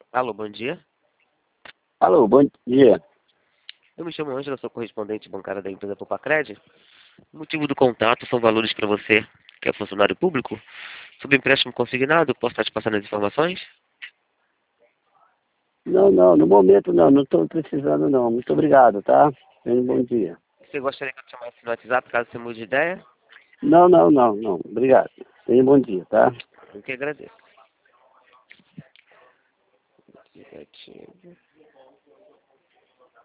Alô, bom dia. Alô, bom dia. Eu me chamo Ângela, sou correspondente bancária da empresa Popacred. O motivo do contato são valores para você, que é funcionário público. Sobre empréstimo consignado, posso estar te passando as informações? Não, no momento não estou precisando não. Muito obrigado, tá? Tenha um bom dia. Você gostaria que eu te chamasse no WhatsApp, caso você mude de ideia? Não. Obrigado. Tenha um bom dia, tá? Eu que agradeço. Aplicativo.